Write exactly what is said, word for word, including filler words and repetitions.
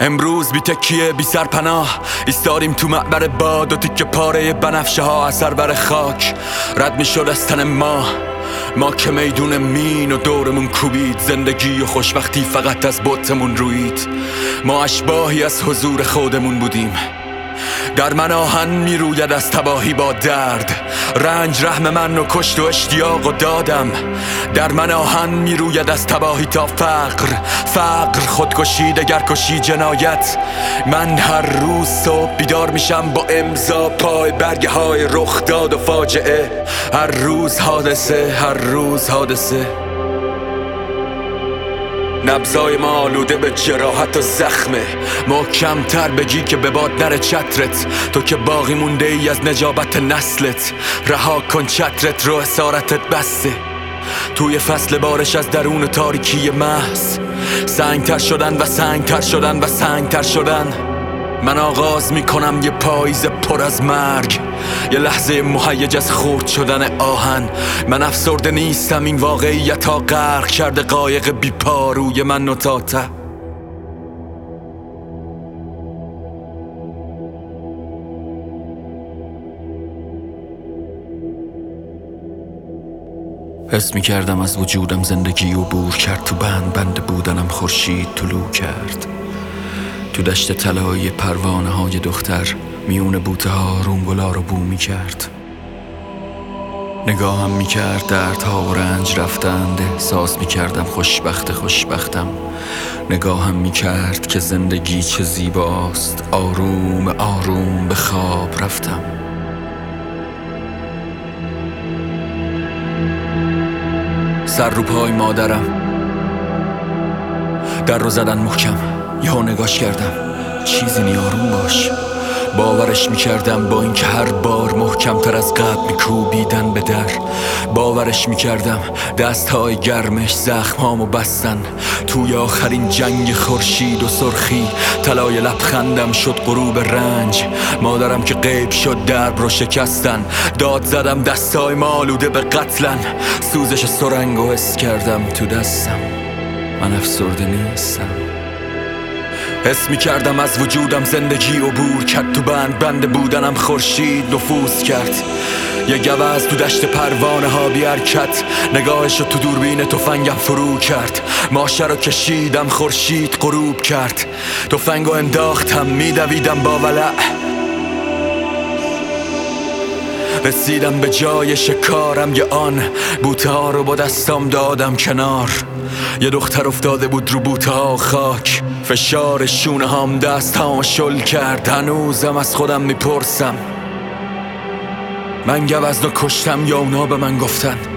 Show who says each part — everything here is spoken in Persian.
Speaker 1: امروز بی تکیه بی سرپناه ایستادیم تو معبر باد و تیکه پاره بنفشه ها اثر بر خاک رد می شد از تن ما ما که میدون مین و دورمون کوبید. زندگی و خوشبختی فقط از بطمون روید. ما اشباهی از حضور خودمون بودیم. در من آهن می روید از تباهی با درد. رنج رحم من و کشت و اشتیاق و دادم. در من آهن می روید از تباهی تا فقر. فقر خودکشی دگرکشی جنایت. من هر روز صبح بیدار میشم با امضا پای برگه های رخ داد و فاجعه. هر روز حادثه، هر روز حادثه. نبضای ما آلوده به جراحت و زخمه. محکم تر بگی که به باد نره چترت. تو که باقی مونده ای از نجابت نسلت. رها کن چترت رو اسارتت بسته. توی فصل بارش از درون تاریکی محض سنگ تر شدن و سنگ تر شدن و سنگ تر شدن. من آغاز میکنم یه پاییز پر از مرگ، یه لحظه مهیج از خرد شدن آهن. من افسرده نیستم، این واقعیت ها غرق کرده قایق بی پا روی من و تا ته. حس میکردم از وجودم زندگی عبور کرد. تو بند بند بودنم خورشید طلوع کرد. تو دشت طلایی پروانه های دختر میون بوته ها رونگلا رو بو میکرد. نگاهم میکرد دردها و رنج رفتند. احساس میکردم خوشبخت خوشبختم. نگاهم میکرد که زندگی چه زیباست. آروم آروم به خواب رفتم. سر رو پای مادرم در رو زدن محکم. یا نگاش کردم چیزی نی آروم باش. باورش میکردم با اینکه هر بار محکمتر از قبل میکوبیدن به در. باورش میکردم دستهای گرمش زخمامو بستن. توی آخرین جنگ خورشید و سرخی طلای لبخندم شد غروب رنج. مادرم که غیب شد درب رو شکستن. داد زدم دستای ما آلوده به قتلن. سوزش سرنگو حس کردم تو دستم. من افسرده نیستم. حس می کردم از وجودم زندگی عبور کرد. تو بند بند بودنم خورشید نفوذ کرد. یه گوز تو دشت پروانه ها بی حرکت. نگاهشو تو دوربین تفنگم فرو کرد. ماشه رو کشیدم خورشید غروب کرد. تفنگو انداختم میدویدم با ولع. رسیدم به جای شکارم. یه آن بوته ها رو با دستام دادم کنار. یه دختر افتاده بود رو بوته ها خاک. فشار شونه هام دست هام شل کرد. هنوزم از خودم میپرسم من گوزنو کشتم یا اونا به من گفتن.